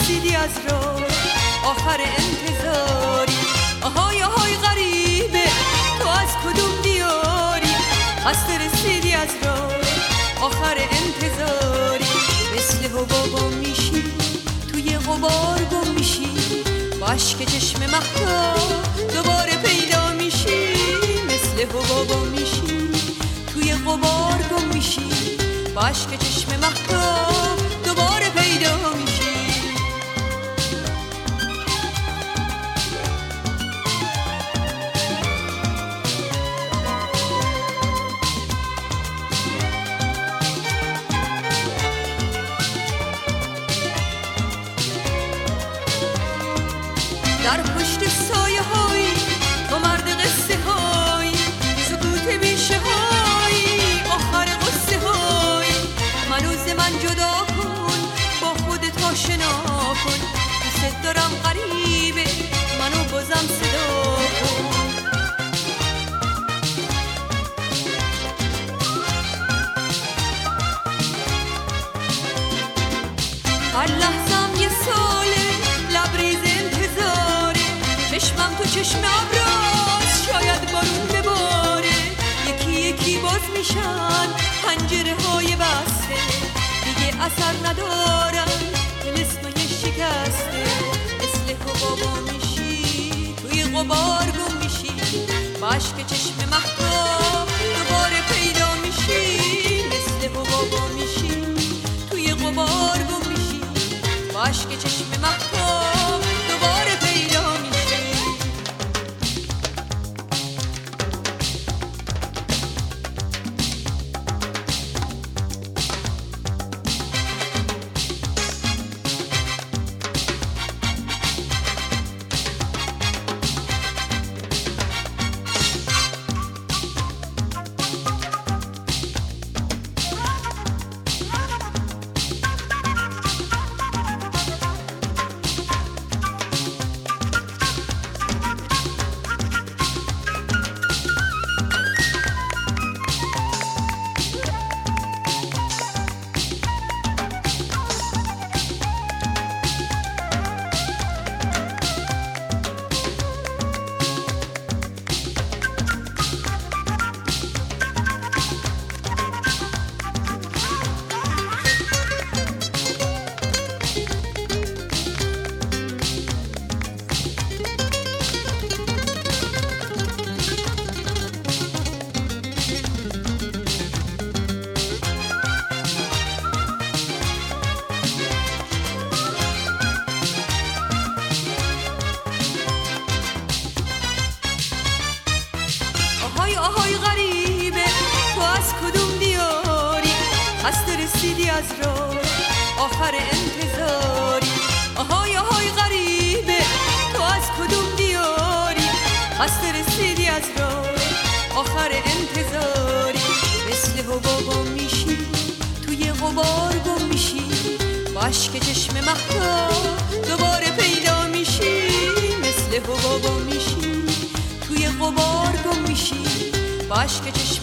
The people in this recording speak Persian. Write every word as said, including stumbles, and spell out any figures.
رسیدی از راه آخر انتظاری. آهای آهای غریبه تو از کدوم دیاری؟ خسته رسیدی از راه آخر انتظاری. مثل حبابا میشی توی غبار گم میشی، با اشک چشم مهتاب دوباره پیدا میشی. مثل حبابا میشی توی غبار گم میشی، با اشک چشم مهتاب دوباره پیدا میشی. در پشت سایه های تو مرد قصه های، سکوت بیشه های آخر قصه های. منو ز من جدا کن با خودت آشنا کن، دوست دارم غریبه منو بازم صدا کن. هر لحظم یه ساله لبریز انتظاره، چشمم تو چشم ابراز شاید بارون بباره. یکی یکی باز میشن پنجره های بسته، دیگه اثر ندارن طلسمای شکسته. مثل حبابا میشی توی غبار گم میشی، با اشک چشم مهتاب دوباره پیدا میشی. مثل حبابا میشی توی غبار گم میشی، با اشک چشم مهتاب دوباره پیدا میشی. آهای آهای غریبه تو از کدوم دیاری؟ خسته رسیدی از راه آخر انتظاری. آهای آهای غریبه تو از کدوم دیاری؟ خسته رسیدی از راه آخر انتظاری. مثل حبابا میشی توی غبار گم میشی، با اشک چشم مهتاب دوباره پیدا میشی. مثل حبابا میشی توی غبار گم میشی، با اشک چشم